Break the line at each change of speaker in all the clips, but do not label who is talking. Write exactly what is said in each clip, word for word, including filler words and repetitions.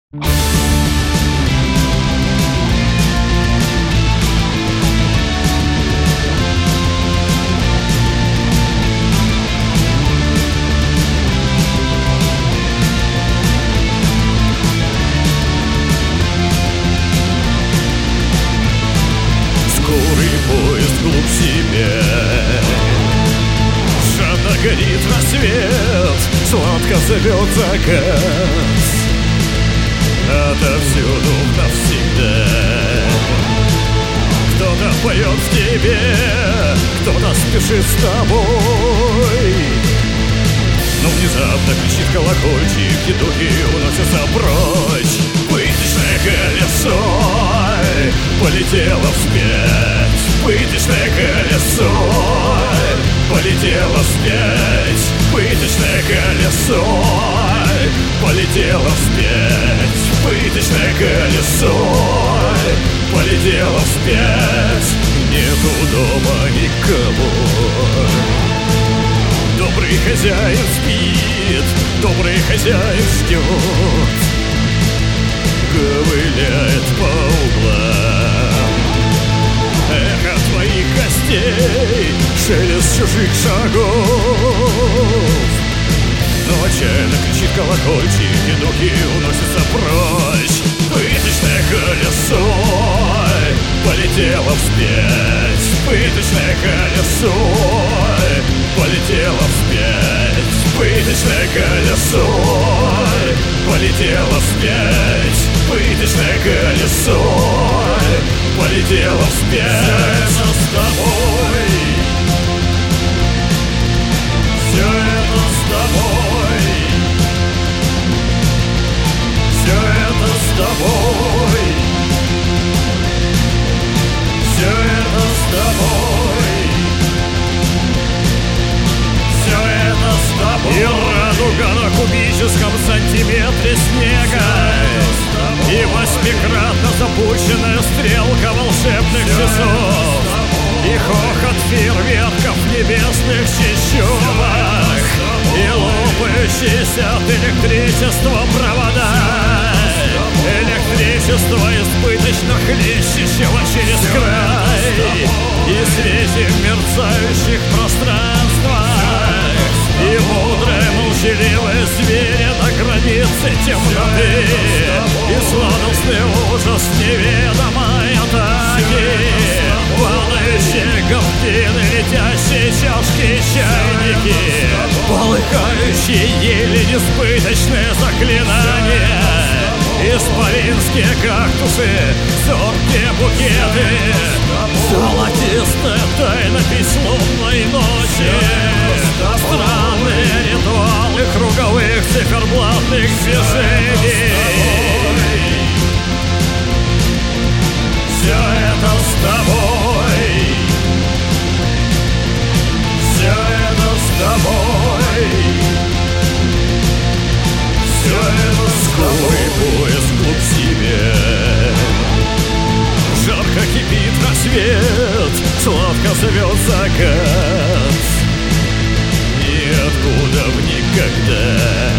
Скорый поезд вглубь себя, жадно горит рассвет, сладко зовет закат. Отовсюду навсегда кто-то поет в тебе, кто-то спешит с тобой. Но внезапно кричит колокольчик, и духи уносятся прочь. Пыточное колесо полетело вспять, пыточное колесо полетело вспять, пыточное колесо полетело вспять, пыточное колесо полетело вспять. Нету дома никого, добрый хозяин спит, добрый хозяин ждет, ковыляет по углам. Эхо твоих гостей, шелест чужих шагов. Но отчаянно кричит колокольчик, и духи уносятся прочь. Пыточное колесо полетело вспять, пыточное колесо полетело вспять, пыточное колесо полетело вспять, пыточное колесо полетело вспять. Все это с тобой, все это с тобой, все это с тобой, все это с тобой, все это с тобой. И радуга на кубическом сантиметре снега, и восьмикратно запущенная стрелка волшебных часов, и хохот фейерверков в небесных чащобах, и лопающиеся от электричества провода, электричество избыточно хлещущего через край, и свете в мерцающих пространствах, и мудрые молчаливые звери на границе темноты, и сладостный ужас неведомой атаки, падающие картины, летящие чашки и чайники, полыхающие ели несбыточные заклинания, исполинские кактусы, зоркие букеты, золотистая тайна безлунной ночи, странные ритуалы круговых циферблатных движений. Все это с тобой, все это с тобой, все это с тобой. Поезд вглубь себя, жарко кипит рассвет, сладко зовет закат. Ниоткуда в никогда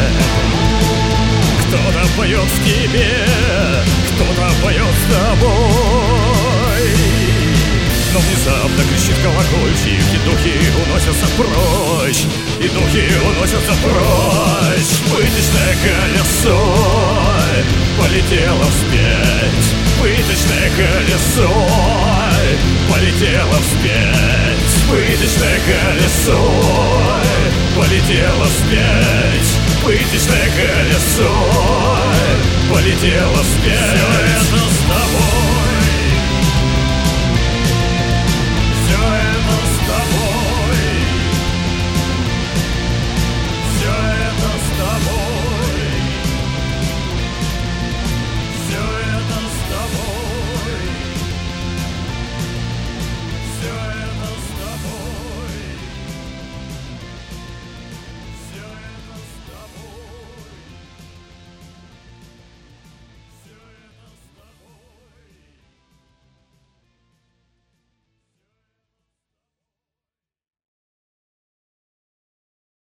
кто-то поет в тебе, кто-то поет с тобой. Но внезапно кричит колокольчик, и духи уносятся прочь, и духи уносятся прочь. Пыточное колесо полетело вспять, пыточное колесо полетело вспять, пыточное колесо полетело вспять, пыточное колесо полетело вспять. Все это с тобой.